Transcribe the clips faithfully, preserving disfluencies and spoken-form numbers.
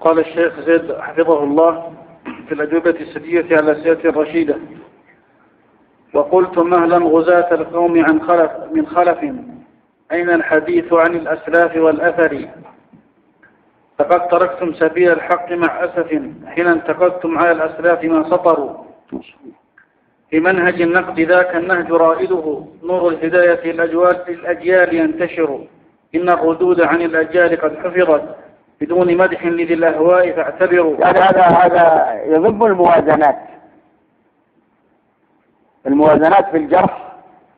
قال الشيخ زيد حفظه الله في الأجوبة السدية على الأسئلة الرشيدة: وقلت مهلا غزاة القوم عن خلف من خلف أين الحديث عن الأسلاف والأثر؟ فقد تركتم سبيل الحق مع أسف حين انتقدتم على الأسلاف ما سطروا. في منهج النقد ذاك النهج رائده نور الهداية للأجيال ينتشر. إن الردود عن الأجيال قد حفظت بدون مدح لذي الأهواء فاعتبروا. يعني هذا هذا يضم الموازنات الموازنات في الجرح،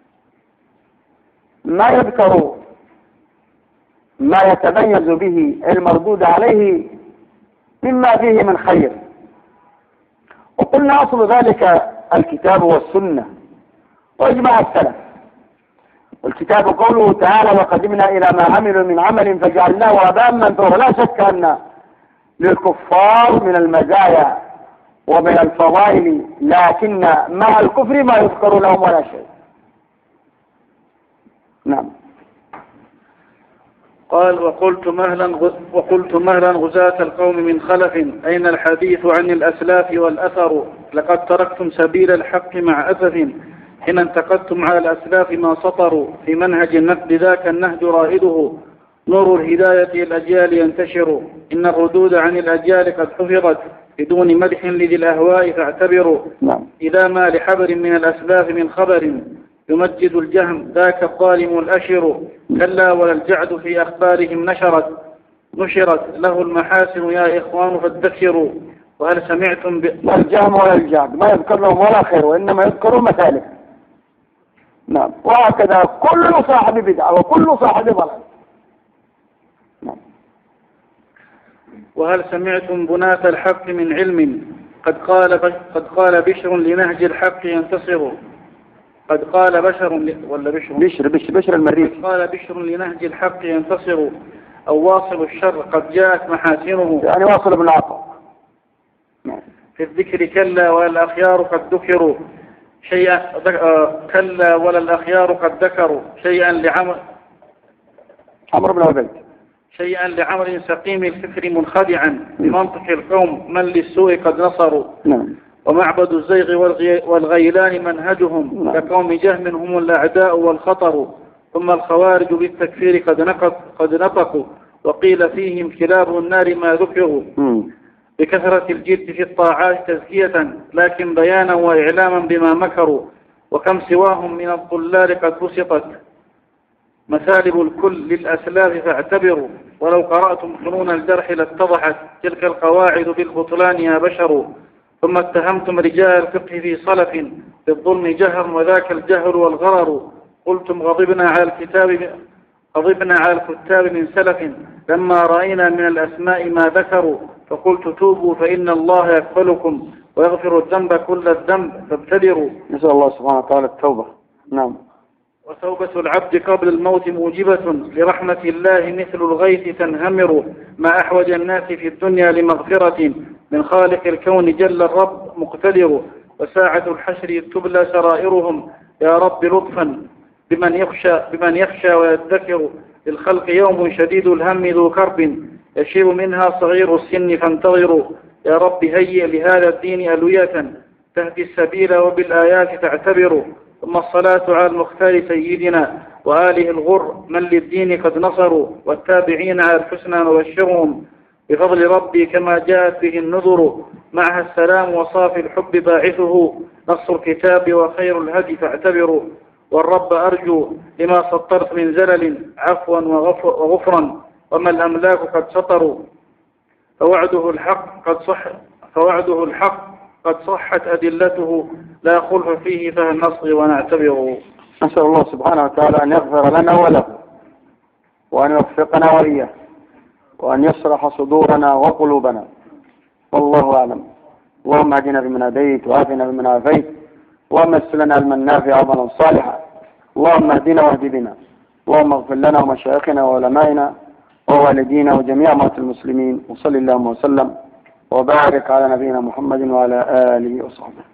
ما يذكر ما يتميز به المردود عليه مما فيه من خير. وقلنا أصل ذلك الكتاب والسنة وإجماع السلف. والكتاب قوله تعالى: وقدمنا إلى ما عملوا من عمل فجعلناه هباء منثورا. لا شك أن للكفار من المزايا ومن الفضائل، لكن مع الكفر ما يذكر لهم ولا شيء. نعم. قال: وقلت مهلا وقلت مهلا غزاة القوم من خلف أين الحديث عن الأسلاف والأثر؟ لقد تركتم سبيل الحق مع أسف حين انتقدتم على الأسلاف ما سطروا. في منهج النقد ذاك النهج رائده نور الهداية الأجيال ينتشر. إن الردود عن الأجيال قد حفظت بدون مدح لذي الأهواء فاعتبروا. نعم. إذا ما لحبر من الأسلاف من خبر يمجد الجهم ذاك الظالم الأشر. كلا ولا الجعد في أخبارهم نشرت نشرت له المحاسن يا إخوان فادكروا. وهل سمعتم ب... لا الجهم ولا الجعد ما يذكر لهم ولا خير، وإنما يذكروا مثالك. نعم. وهكذا كل صاحب بدعة وكل صاحب ضلال. نعم. وهل سمعتم بناة الحق من علم قد قال قد قال بشر لنهج الحق ينتصر. قد قال بشر ل... ولا بشر بشر بشر بشر المريخ قال بشر لنهج الحق ينتصر. أو واصل الشر قد جاءت محاسنه، يعني واصل ابن عطاء. في الذكر كلا ولا الأخيار قد ذكروا شيئا كلا ولا الأخيار قد ذكروا شيئا لعمر عمرو بن عبيد شيئا لعمر سقيم الفكر منخدعا بمنطق القوم من للسوء قد نصروا. نعم. ومعبد الزيغ والغيلان منهجهم كقوم جهم هم الأعداء والخطر. ثم الخوارج بالتكفير قد نقض قد نطقوا وقيل فيهم كلاب النار ما ذكروا. بكثرة الجد في الطاعات تزكية لكن بيانا وإعلاما بما مكروا. وكم سواهم من الضلال قد بسطت مثالب الكل للأسلاف فاعتبروا. ولو قرأتم فنون الجرح لاتضحت تلك القواعد بالبطلان يا بشر. ثم اتهمتم رجال الفقه في صلف بالظلم جهر وذاك الجهل والغرر. قلتم غضبنا على الكتاب غضبنا على الكتاب من سلف لما رأينا من الأسماء ما ذكروا. فقلت توبوا فإن الله يقبلكم ويغفر الذنب كل الذنب فابتدروا. نسأل الله سبحانه وتعالى التوبة. نعم. وتوبة العبد قبل الموت موجبة لرحمة الله مثل الغيث تنهمر. ما أحوج الناس في الدنيا لمغفرة من خالق الكون جل الرب مقتدر. وساعة الحشر تبلى سرائرهم يا رب لطفا بمن يخشى بمن يخشى ويذكر. للخلق يوم شديد الهم ذو كرب يشيب منها صغير السن فانتظروا. يا رب هيئ لهذا الدين ألوية تهدي السبيل وبالآيات تعتبر. ثم الصلاة على المختار سيدنا وآله الغر من للدين قد نصروا. والتابعين على الحسنى نبشرهم بفضل ربي كما جاءت به النذر. معها السلام وصافي الحب باعثه نص الكتاب وخير الهدي فاعتبروا. والرب أرجو لما سطرت من زلل عفوا وغفرا وما الأملاك قد سطروا. فوعده الحق قد صح فوعده الحق قد صحت أدلته لا خلف فيه فهل نصغي ونعتبره. نسأل الله سبحانه وتعالى أن يغفر لنا وله وأن يوفقنا وإياه وأن يشرح صدورنا وقلوبنا. والله أعلم. اللهم اهدنا بمن هديت وعافنا بمن عافيت وامس لنا علما نافعا وعملا صالحا. اللهم اهدنا واهد بنا. اللهم اغفر لنا ومشايخنا وعلمائنا ووالدينا وجميع موتى المسلمين. وصلى اللهم وسلم وبارك على نبينا محمد وعلى آله وصحبه.